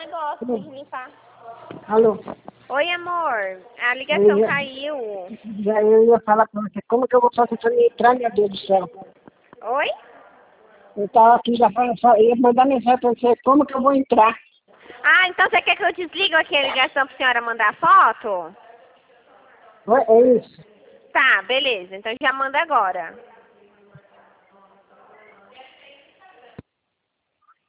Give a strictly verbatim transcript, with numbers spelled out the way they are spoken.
negócio, tem que limpar. Alô? Oi, amor. A ligação Eu ia- caiu. Já eu ia falar pra você, como que eu vou fazer pra me entrar, meu Deus do céu? Oi? Eu tava aqui já falando, só ia mandar mensagem pra você, como que eu vou entrar? Ah, então você quer que eu desligue aqui a ligação pra senhora mandar foto? É é isso. Tá, beleza. Então já manda agora.